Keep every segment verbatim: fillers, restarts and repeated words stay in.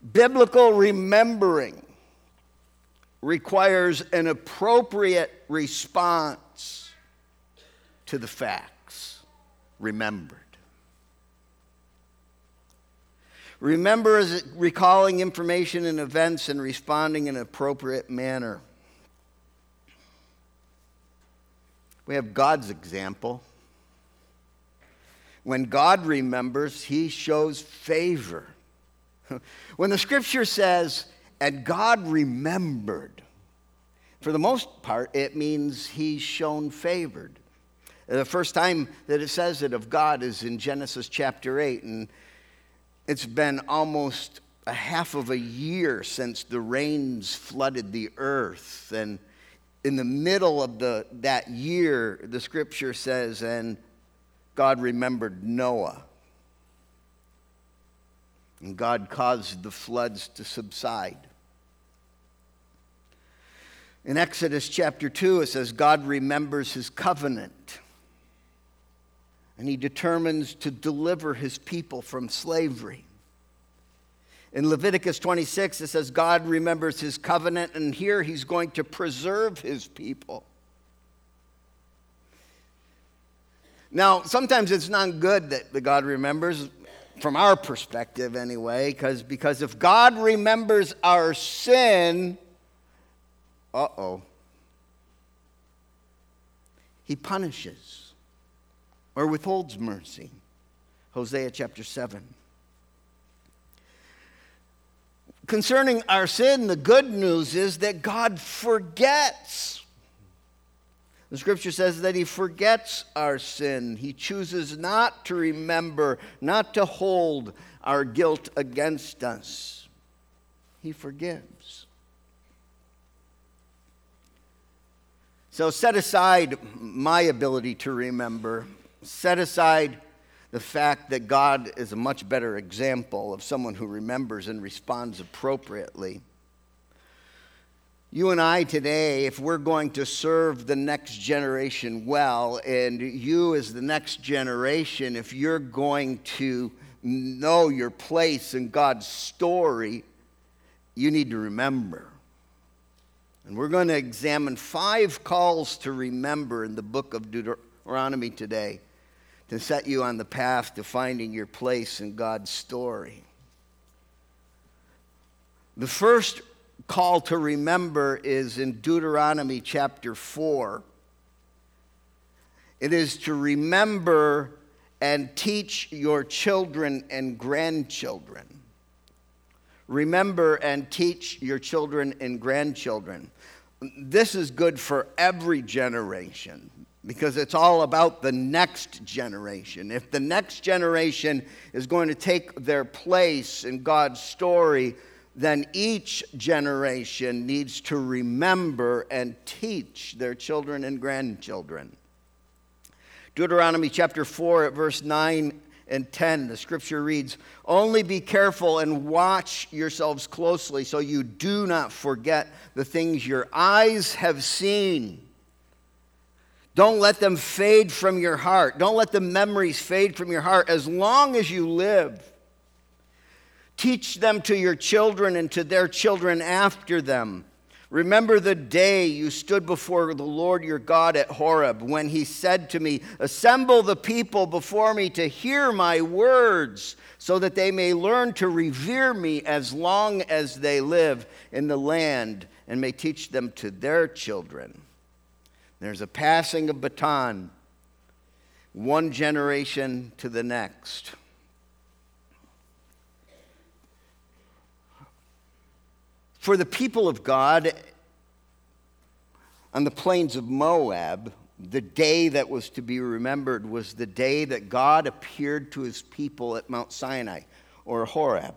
Biblical remembering requires an appropriate response to the facts remembered. Remember is recalling information and events and responding in an appropriate manner. We have God's example. When God remembers, he shows favor. When the scripture says, and God remembered, for the most part, it means he's shown favored. The first time that it says it of God is in Genesis chapter eight, and it's been almost a half of a year since the rains flooded the earth. And in the middle of the that year, the scripture says, and God remembered Noah. And God caused the floods to subside. In Exodus chapter two, it says, God remembers his covenant. And he determines to deliver his people from slavery. In Leviticus twenty-six, it says God remembers his covenant, and here he's going to preserve his people. Now, sometimes it's not good that the God remembers, from our perspective anyway, because because if God remembers our sin, uh-oh, he punishes or withholds mercy. Hosea chapter seven. Concerning our sin, the good news is that God forgets. The scripture says that he forgets our sin. He chooses not to remember, not to hold our guilt against us. He forgives. So set aside my ability to remember. Set aside the fact that God is a much better example of someone who remembers and responds appropriately. You and I today, if we're going to serve the next generation well, and you as the next generation, if you're going to know your place in God's story, you need to remember. And we're going to examine five calls to remember in the book of Deuteronomy today, to set you on the path to finding your place in God's story. The first call to remember is in Deuteronomy chapter four. It is to remember and teach your children and grandchildren. Remember and teach your children and grandchildren. This is good for every generation, because it's all about the next generation. If the next generation is going to take their place in God's story, then each generation needs to remember and teach their children and grandchildren. Deuteronomy chapter four at verse nine and ten, the scripture reads, "Only be careful and watch yourselves closely so you do not forget the things your eyes have seen. Don't let them fade from your heart. Don't let the memories fade from your heart as long as you live. Teach them to your children and to their children after them. Remember the day you stood before the Lord your God at Horeb, when he said to me, 'Assemble the people before me to hear my words, so that they may learn to revere me as long as they live in the land, and may teach them to their children.'" There's a passing of baton, one generation to the next. For the people of God on the plains of Moab, the day that was to be remembered was the day that God appeared to his people at Mount Sinai, or Horeb.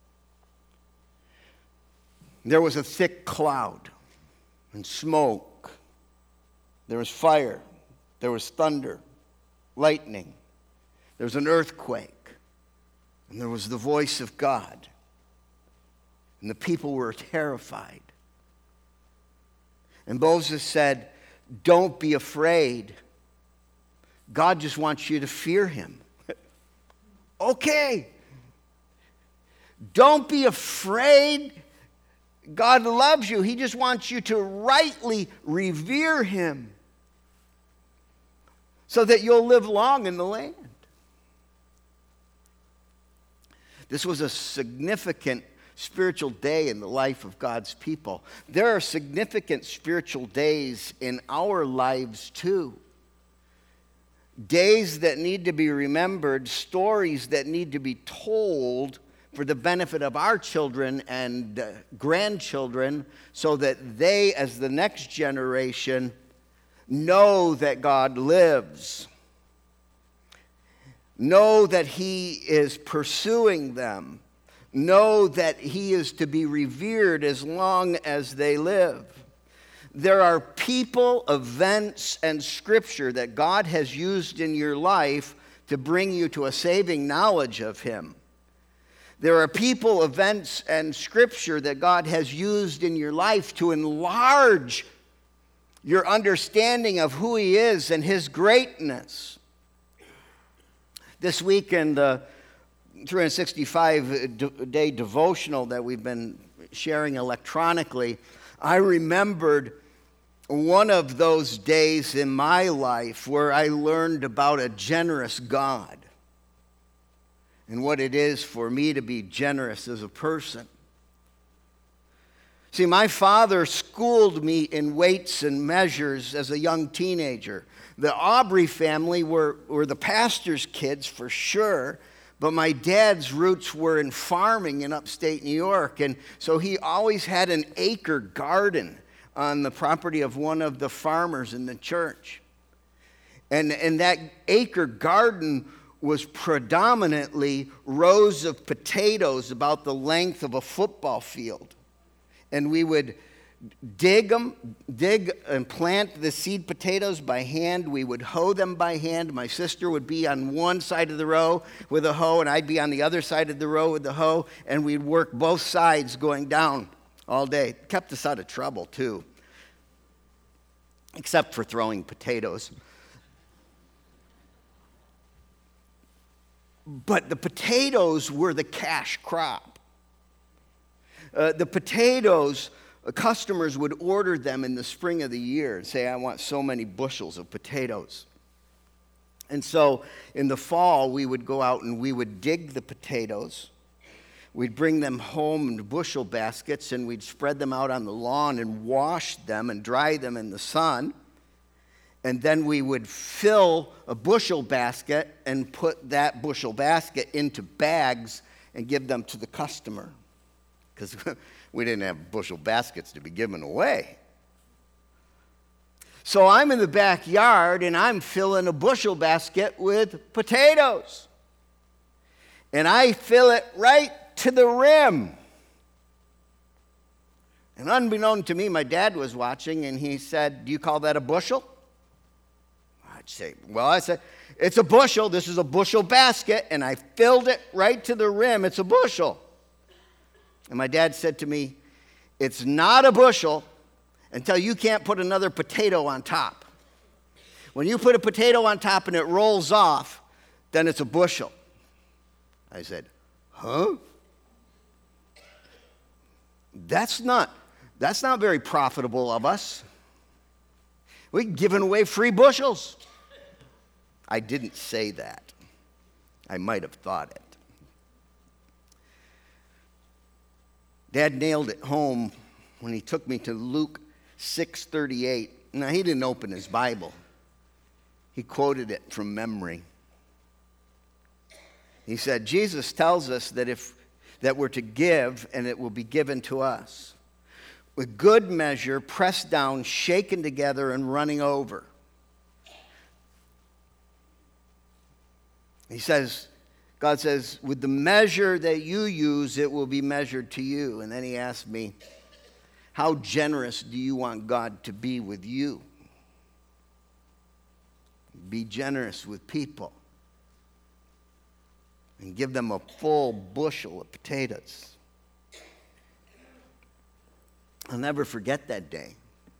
There was a thick cloud and smoke. There was fire. There was thunder, lightning. There was an earthquake. And there was the voice of God. And the people were terrified. And Moses said, "Don't be afraid. God just wants you to fear him." Okay. Don't be afraid. God loves you. He just wants you to rightly revere him so that you'll live long in the land. This was a significant spiritual day in the life of God's people. There are significant spiritual days in our lives too. Days that need to be remembered, stories that need to be told for the benefit of our children and uh, grandchildren, so that they, as the next generation, know that God lives. Know that he is pursuing them. Know that he is to be revered as long as they live. There are people, events, and scripture that God has used in your life to bring you to a saving knowledge of him. There are people, events, and scripture that God has used in your life to enlarge your understanding of who he is and his greatness. This week in the three hundred sixty-five day devotional that we've been sharing electronically, I remembered one of those days in my life where I learned about a generous God and what it is for me to be generous as a person. See, my father schooled me in weights and measures as a young teenager. The Aubrey family were, were the pastor's kids for sure, but my dad's roots were in farming in upstate New York, and so he always had an acre garden on the property of one of the farmers in the church. And, and that acre garden was predominantly rows of potatoes about the length of a football field. And we would dig them, dig and plant the seed potatoes by hand. We would hoe them by hand. My sister would be on one side of the row with a hoe, and I'd be on the other side of the row with the hoe, and we'd work both sides going down all day. It kept us out of trouble, too, except for throwing potatoes. But the potatoes were the cash crop. Uh, the potatoes, uh, customers would order them in the spring of the year and say, I want so many bushels of potatoes. And so in the fall, we would go out and we would dig the potatoes. We'd bring them home in bushel baskets, and we'd spread them out on the lawn and wash them and dry them in the sun. And then we would fill a bushel basket and put that bushel basket into bags and give them to the customer, because we didn't have bushel baskets to be given away. So I'm in the backyard, and I'm filling a bushel basket with potatoes. And I fill it right to the rim. And unbeknown to me, my dad was watching, and he said, do you call that a bushel? I'd say, well, I said, it's a bushel. This is a bushel basket, and I filled it right to the rim. It's a bushel. And my dad said to me, it's not a bushel until you can't put another potato on top. When you put a potato on top and it rolls off, then it's a bushel. I said, huh? That's not, that's not very profitable of us. We're giving away free bushels. I didn't say that. I might have thought it. Dad nailed it home when he took me to Luke six thirty-eight. Now, he didn't open his Bible. He quoted it from memory. He said, Jesus tells us that if that we're to give, and it will be given to us. With good measure, pressed down, shaken together, and running over. He says, God says, with the measure that you use, it will be measured to you. And then he asked me, how generous do you want God to be with you? Be generous with people. And give them a full bushel of potatoes. I'll never forget that day.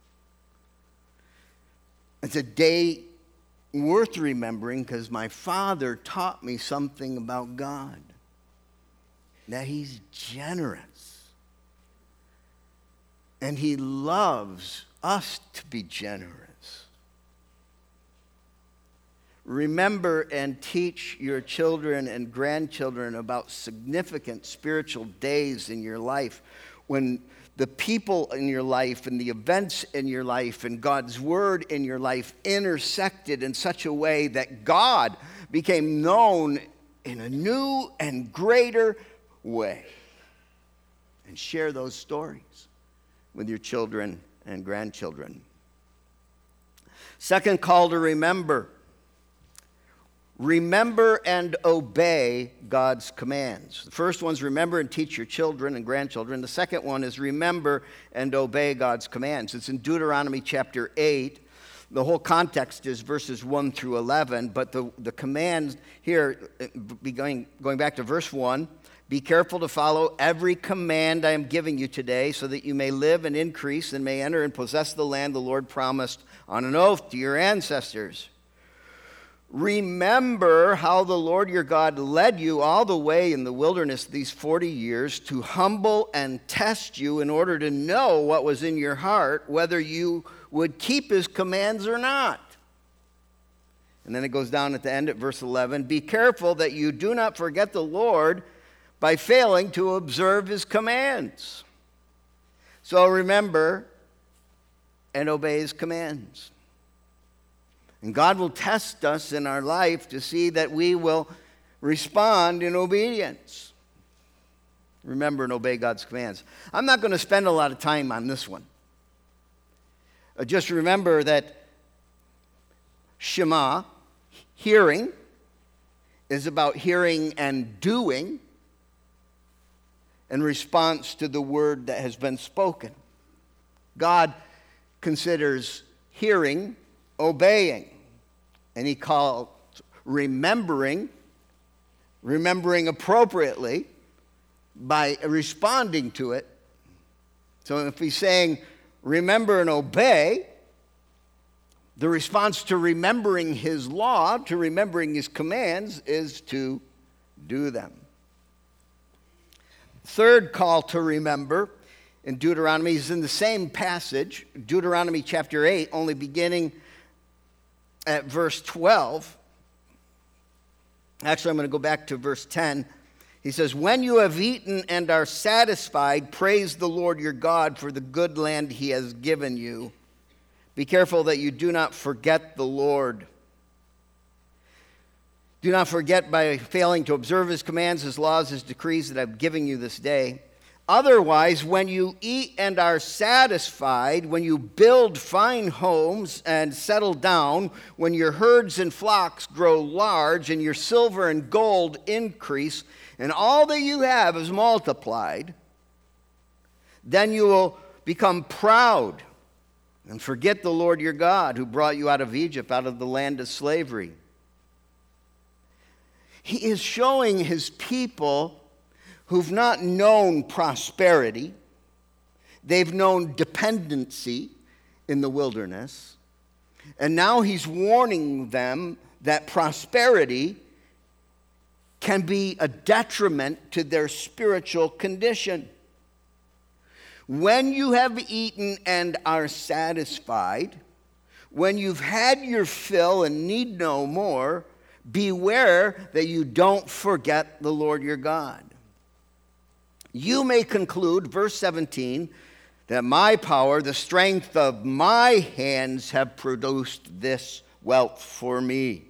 It's a day worth remembering because my father taught me something about God. that he's generous. And he loves us to be generous. Remember and teach your children and grandchildren about significant spiritual days in your life when the people in your life and the events in your life and God's word in your life intersected in such a way that God became known in a new and greater way. And share those stories with your children and grandchildren. Second call to remember. Remember and obey God's commands. The first one's remember and teach your children and grandchildren. The second one is remember and obey God's commands. It's in Deuteronomy chapter eight. The whole context is verses one through eleven, but the, the command here, going, going back to verse one, be careful to follow every command I am giving you today so that you may live and increase and may enter and possess the land the Lord promised on an oath to your ancestors. Remember how the Lord your God led you all the way in the wilderness these forty years to humble and test you in order to know what was in your heart, whether you would keep his commands or not. And then it goes down at the end at verse eleven. Be careful that you do not forget the Lord by failing to observe his commands. So remember and obey his commands. And God will test us in our life to see that we will respond in obedience. Remember and obey God's commands. I'm not going to spend a lot of time on this one. Uh, just remember that Shema, hearing, is about hearing and doing in response to the word that has been spoken. God considers hearing obeying. And he called remembering, remembering appropriately by responding to it. So if he's saying remember and obey, the response to remembering his law, to remembering his commands, is to do them. Third call to remember in Deuteronomy is in the same passage, Deuteronomy chapter eight, only beginning at verse twelve. Actually, I'm going to go back to verse ten. He says, when you have eaten and are satisfied, praise the Lord your God for the good land he has given you. Be careful that you do not forget the Lord. Do not forget by failing to observe his commands, his laws, his decrees that I'm giving you this day. Otherwise, when you eat and are satisfied, when you build fine homes and settle down, when your herds and flocks grow large and your silver and gold increase, and all that you have is multiplied, then you will become proud and forget the Lord your God who brought you out of Egypt, out of the land of slavery. He is showing his people who've not known prosperity, they've known dependency in the wilderness, and now he's warning them that prosperity can be a detriment to their spiritual condition. When you have eaten and are satisfied, when you've had your fill and need no more, beware that you don't forget the Lord your God. You may conclude, verse seventeen, that my power, the strength of my hands have produced this wealth for me.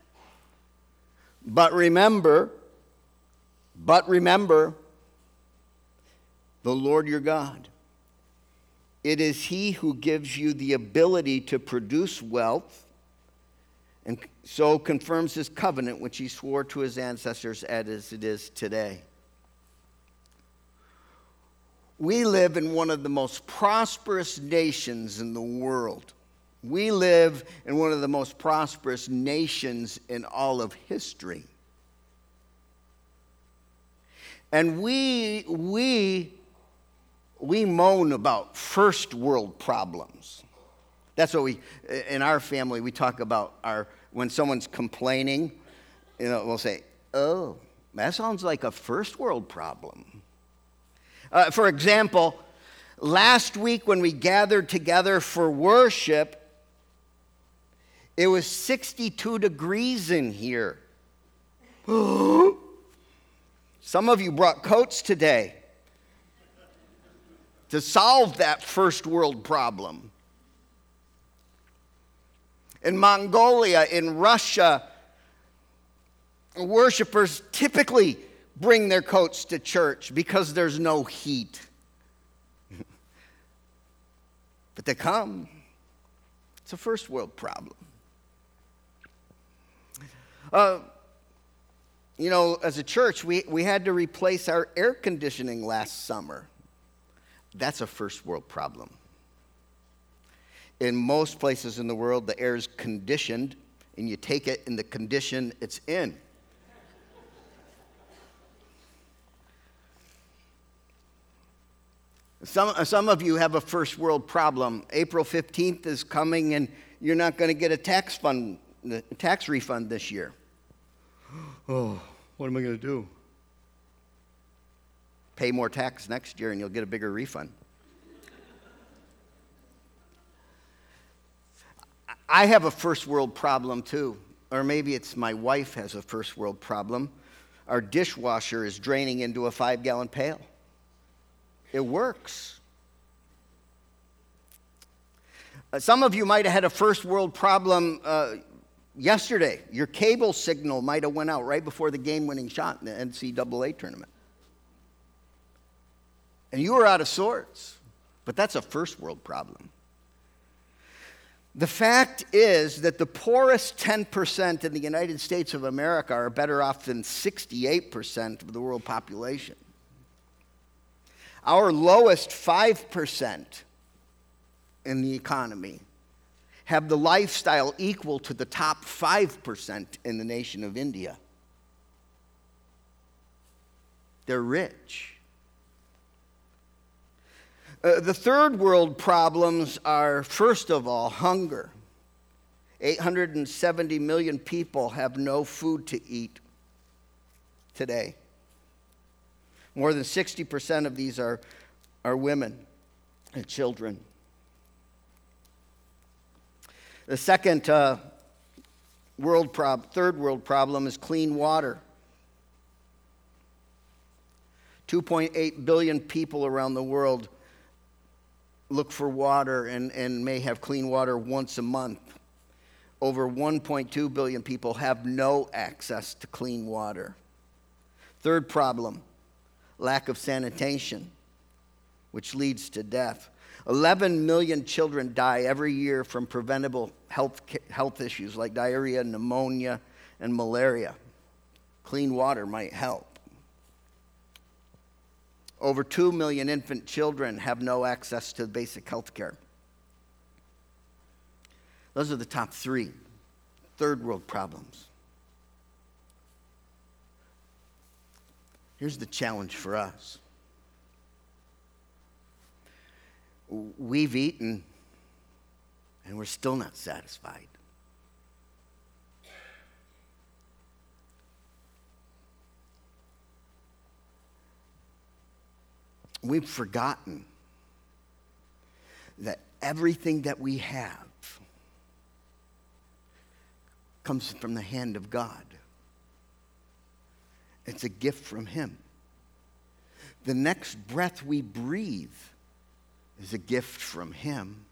But remember, but remember the Lord your God. It is he who gives you the ability to produce wealth and so confirms his covenant, which he swore to his ancestors as it is today. We live in one of the most prosperous nations in the world. We live in one of the most prosperous nations in all of history. And we, we, we moan about first world problems. That's what we, in our family, we talk about our, when someone's complaining, you know, we'll say, oh, That sounds like a first world problem. Uh, for example, last week when we gathered together for worship, it was sixty-two degrees in here. Some of you brought coats today to solve that first world problem. In Mongolia, in Russia, worshipers typically bring their coats to church because there's no heat. But they come. It's a first world problem. Uh, you know, as a church, we, we had to replace our air conditioning last summer. That's a first world problem. In most places in the world, the air is conditioned, and you take it in the condition it's in. Some, some of you have a first world problem. April fifteenth is coming, and you're not going to get a tax fund, a tax refund this year. Oh, what am I going to do? Pay more tax next year, and you'll get a bigger refund. I have a first world problem too, or maybe it's my wife has a first world problem. Our dishwasher is draining into a five-gallon pail. It works. Uh, some of you might have had a first world problem uh, yesterday. Your cable signal might have went out right before the game-winning shot in the N C double A tournament. And you were out of sorts. But that's a first world problem. The fact is that the poorest ten percent in the United States of America are better off than sixty-eight percent of the world population. Our lowest five percent in the economy have the lifestyle equal to the top five percent in the nation of India. They're rich. Uh, the third world problems are, first of all, hunger. eight hundred seventy million people have no food to eat today. More than sixty percent of these are, are women and children. The second uh, world prob- third world problem is clean water. two point eight billion people around the world look for water and, and may have clean water once a month. Over one point two billion people have no access to clean water. Third problem, lack of sanitation, which leads to death. eleven million children die every year from preventable health, health issues like diarrhea, pneumonia, and malaria. Clean water might help. Over two million infant children have no access to basic health care. Those are the top three third world problems. Here's the challenge for us. We've eaten, and we're still not satisfied. We've forgotten that everything that we have comes from the hand of God. It's a gift from Him. The next breath we breathe is a gift from Him.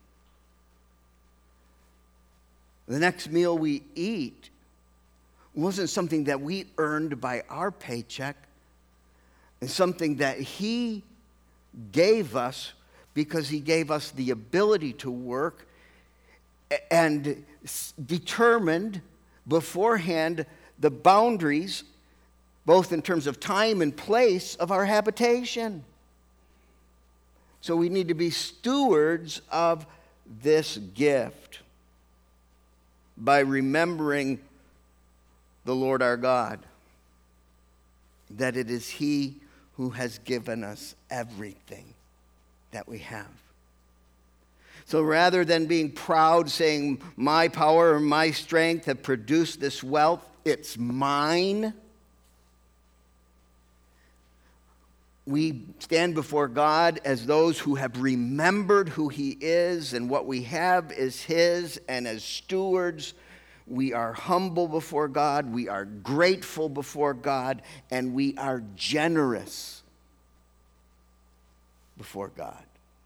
The next meal we eat wasn't something that we earned by our paycheck. It's something that He gave us because He gave us the ability to work and determined beforehand the boundaries, both in terms of time and place, of our habitation. So we need to be stewards of this gift by remembering the Lord our God, that it is He who has given us everything that we have. So rather than being proud, saying, my power or my strength have produced this wealth, it's mine, we stand before God as those who have remembered who He is and what we have is His, and as stewards, we are humble before God, we are grateful before God, and we are generous before God.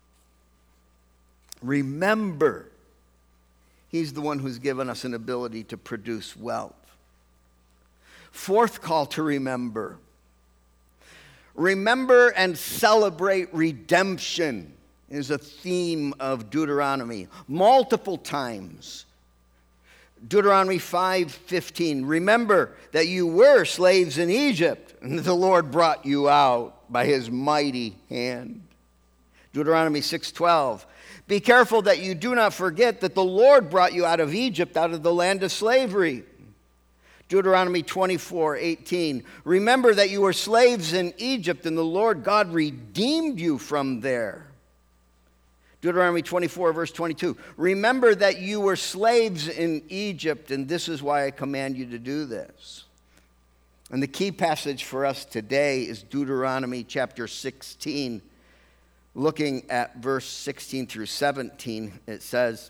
Remember, He's the one who's given us an ability to produce wealth. Fourth call to remember. Remember and celebrate redemption is a theme of Deuteronomy multiple times. Deuteronomy five fifteen, remember that you were slaves in Egypt, and the Lord brought you out by His mighty hand. Deuteronomy six twelve, be careful that you do not forget that the Lord brought you out of Egypt, out of the land of slavery. Deuteronomy twenty-four eighteen, remember that you were slaves in Egypt, and the Lord God redeemed you from there. Deuteronomy twenty-four, verse twenty-two, remember that you were slaves in Egypt, and this is why I command you to do this. And the key passage for us today is Deuteronomy chapter sixteen. Looking at verse sixteen through seventeen, it says,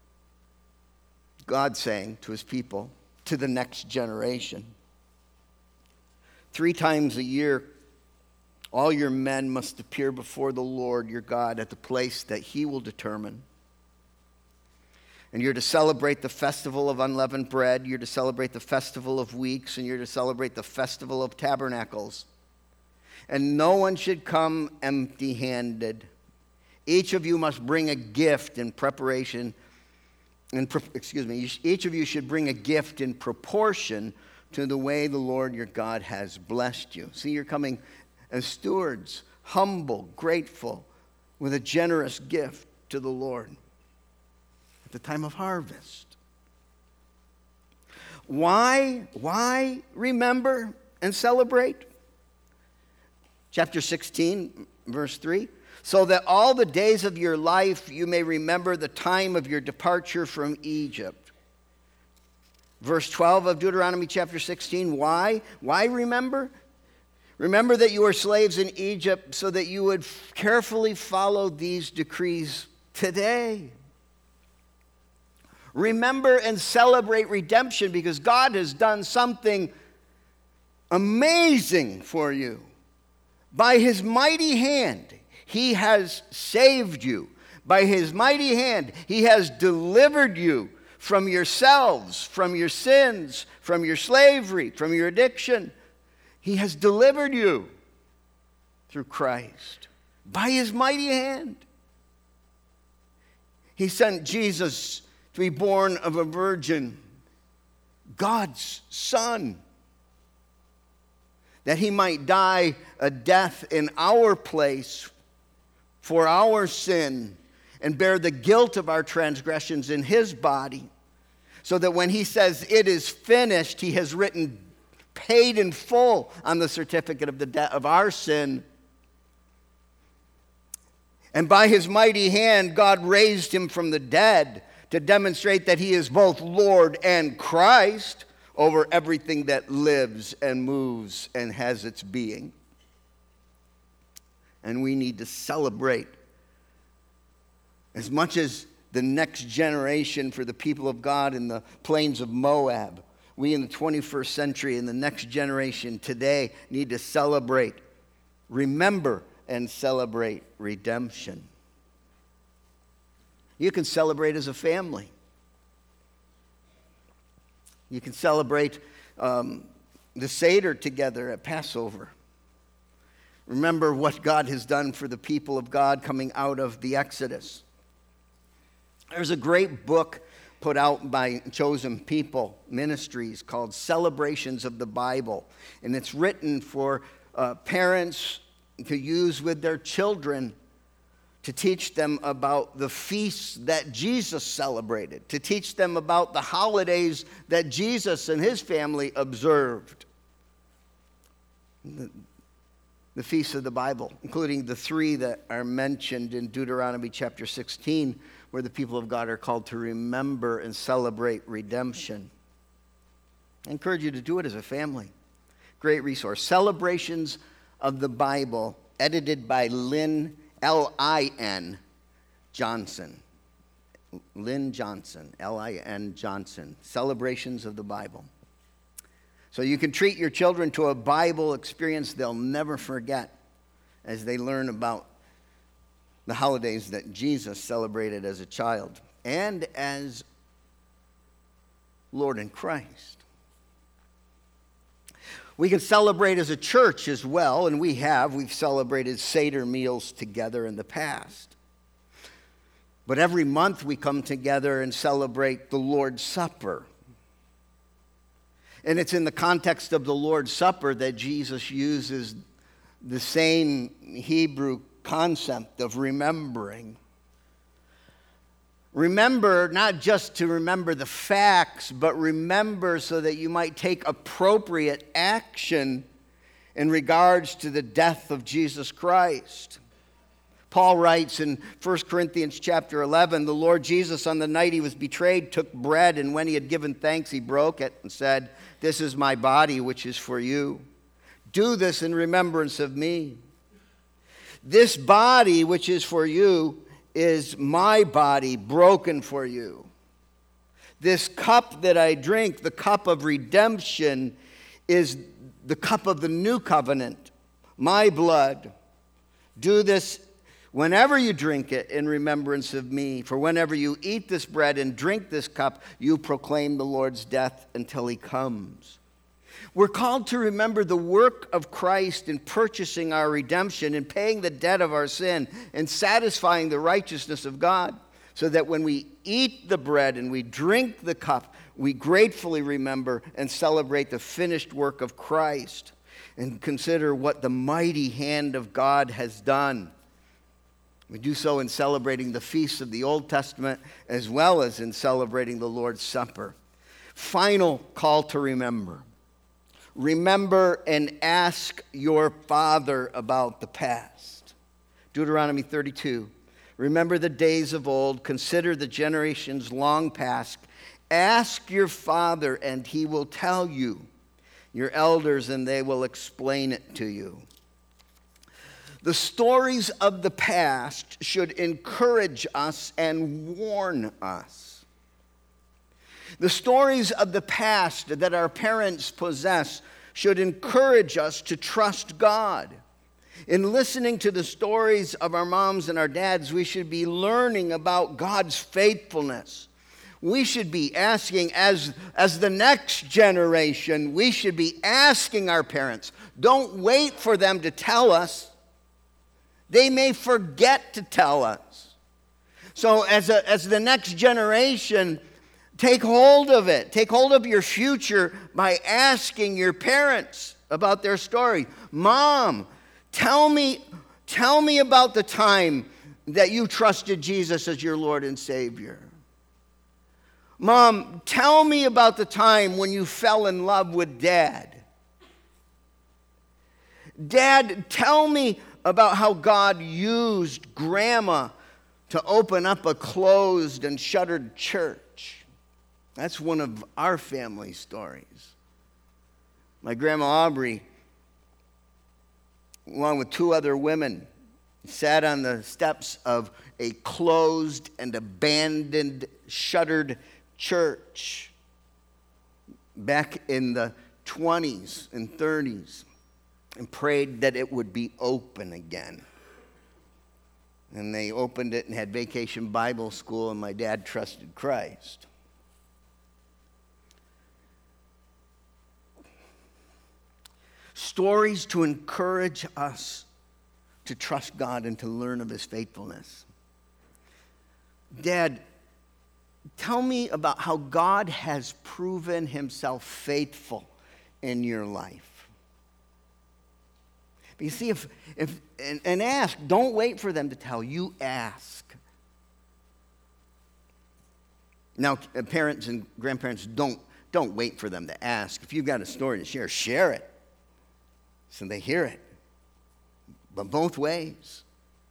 God saying to His people, to the next generation, three times a year, all your men must appear before the Lord your God at the place that He will determine. And you're to celebrate the festival of unleavened bread, you're to celebrate the festival of weeks, and you're to celebrate the festival of tabernacles. And no one should come empty-handed. Each of you must bring a gift in preparation. In, excuse me. Each of you should bring a gift in proportion to the way the Lord your God has blessed you. See, you're coming as stewards, humble, grateful, with a generous gift to the Lord at the time of harvest. Why? Why remember and celebrate? Chapter sixteen, verse three. So that all the days of your life you may remember the time of your departure from Egypt. Verse twelve of Deuteronomy chapter sixteen. Why? Why remember? Remember that you were slaves in Egypt so that you would carefully follow these decrees today. Remember and celebrate redemption because God has done something amazing for you. By His mighty hand, He has saved you. By His mighty hand, He has delivered you from yourselves, from your sins, from your slavery, from your addiction. He has delivered you through Christ. By His mighty hand. He sent Jesus to be born of a virgin, God's Son, that He might die a death in our place for our sin and bear the guilt of our transgressions in His body, so that when He says it is finished, He has written paid in full on the certificate of the debt of our sin. And by His mighty hand, God raised Him from the dead to demonstrate that He is both Lord and Christ over everything that lives and moves and has its being. And we need to celebrate as much as the next generation for the people of God in the plains of Moab. We in the twenty-first century and the next generation today need to celebrate, remember, and celebrate redemption. You can celebrate as a family. You can celebrate um, the Seder together at Passover. Remember what God has done for the people of God coming out of the Exodus. There's a great book put out by Chosen People Ministries called Celebrations of the Bible. And it's written for uh, parents to use with their children to teach them about the feasts that Jesus celebrated, to teach them about the holidays that Jesus and His family observed. The, the feasts of the Bible, including the three that are mentioned in Deuteronomy chapter sixteen, where the people of God are called to remember and celebrate redemption. I encourage you to do it as a family. Great resource. Celebrations of the Bible edited by Lynn, L I N Johnson. Lynn Johnson, L I N Johnson, Celebrations of the Bible. So you can treat your children to a Bible experience they'll never forget as they learn about the holidays that Jesus celebrated as a child and as Lord and Christ. We can celebrate as a church as well, and we have. We've celebrated Seder meals together in the past. But every month we come together and celebrate the Lord's Supper. And it's in the context of the Lord's Supper that Jesus uses the same Hebrew concept of remembering. Remember, not just to remember the facts, but remember so that you might take appropriate action in regards to the death of Jesus Christ. Paul writes in First Corinthians chapter eleven, the Lord Jesus, on the night he was betrayed, took bread, and when he had given thanks, he broke it and said, "This is my body, which is for you. Do this in remembrance of me. This body, which is for you, is my body broken for you. This cup that I drink, the cup of redemption, is the cup of the new covenant, my blood. Do this whenever you drink it in remembrance of me. For whenever you eat this bread and drink this cup, you proclaim the Lord's death until he comes." We're called to remember the work of Christ in purchasing our redemption and paying the debt of our sin and satisfying the righteousness of God, so that when we eat the bread and we drink the cup, we gratefully remember and celebrate the finished work of Christ and consider what the mighty hand of God has done. We do so in celebrating the feasts of the Old Testament as well as in celebrating the Lord's Supper. Final call to remember. Remember and ask your father about the past. Deuteronomy thirty-two. Remember the days of old. Consider the generations long past. Ask your father, and he will tell you. Your elders, and they will explain it to you. The stories of the past should encourage us and warn us. The stories of the past that our parents possess should encourage us to trust God. In listening to the stories of our moms and our dads, we should be learning about God's faithfulness. We should be asking, as, as the next generation, we should be asking our parents. Don't wait for them to tell us. They may forget to tell us. So as, a, as the next generation, take hold of it. Take hold of your future by asking your parents about their story. Mom, tell me, tell me about the time that you trusted Jesus as your Lord and Savior. Mom, tell me about the time when you fell in love with Dad. Dad, tell me about how God used Grandma to open up a closed and shuttered church. That's one of our family stories. My Grandma Aubrey, along with two other women, sat on the steps of a closed and abandoned, shuttered church back in the twenties and thirties and prayed that it would be open again. And they opened it and had Vacation Bible School, and my dad trusted Christ. Stories to encourage us to trust God and to learn of his faithfulness. Dad, tell me about how God has proven himself faithful in your life. But you see, if, if and, and ask, don't wait for them to tell you, ask. Now, parents and grandparents, don't, don't wait for them to ask. If you've got a story to share, share it so they hear it. But both ways.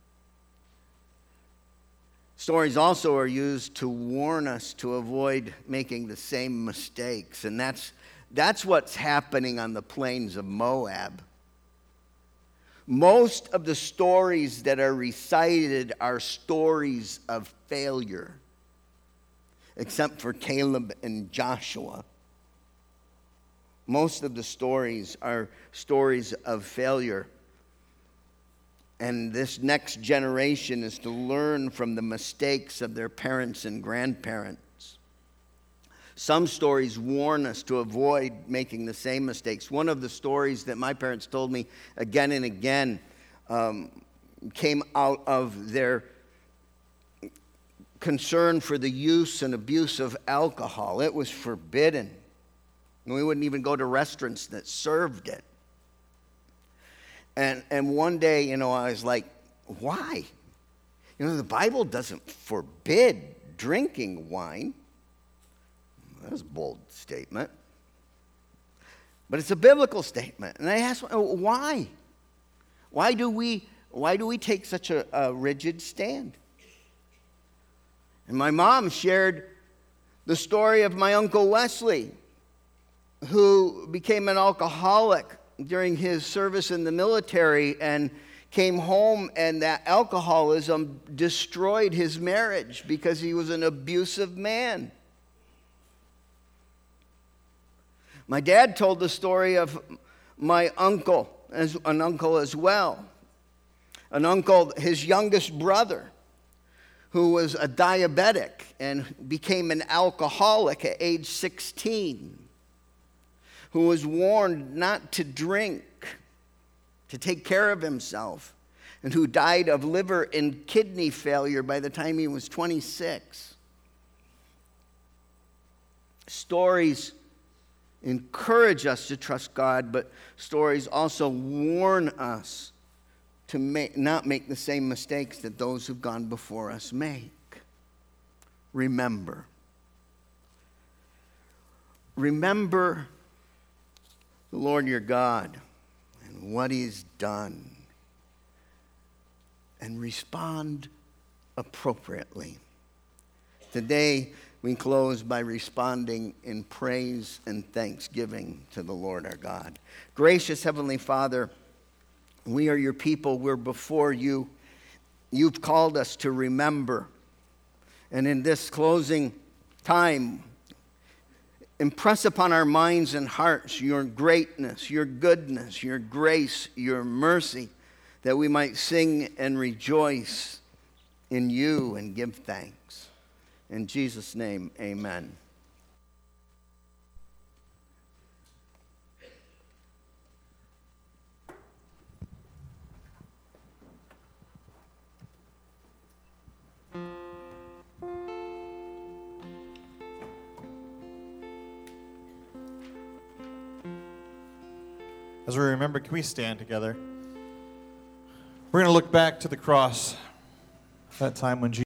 Stories also are used to warn us to avoid making the same mistakes. And that's, that's what's happening on the plains of Moab. Most of the stories that are recited are stories of failure, except for Caleb and Joshua. Most of the stories are stories of failure. And this next generation is to learn from the mistakes of their parents and grandparents. Some stories warn us to avoid making the same mistakes. One of the stories that my parents told me again and again um, came out of their concern for the use and abuse of alcohol. It was forbidden. We wouldn't even go to restaurants that served it. And and one day, you know, I was like, why? You know, the Bible doesn't forbid drinking wine. That's a bold statement. But it's a biblical statement. And I asked, why? Why do we, why do we take such a, a rigid stand? And my mom shared the story of my Uncle Wesley, who became an alcoholic during his service in the military and came home, and that alcoholism destroyed his marriage because he was an abusive man. My dad told the story of my uncle, as an uncle as well. An uncle, his youngest brother, who was a diabetic and became an alcoholic at age sixteen, who was warned not to drink, to take care of himself, and who died of liver and kidney failure by the time he was twenty-six. Stories encourage us to trust God, but stories also warn us to make, not make the same mistakes that those who've gone before us make. Remember. Remember the Lord your God and what he's done, and respond appropriately. Today, we close by responding in praise and thanksgiving to the Lord our God. Gracious Heavenly Father, we are your people. We're before you. You've called us to remember. And in this closing time, impress upon our minds and hearts your greatness, your goodness, your grace, your mercy, that we might sing and rejoice in you and give thanks. In Jesus' name, amen. As we remember, can we stand together? We're going to look back to the cross, that time when Jesus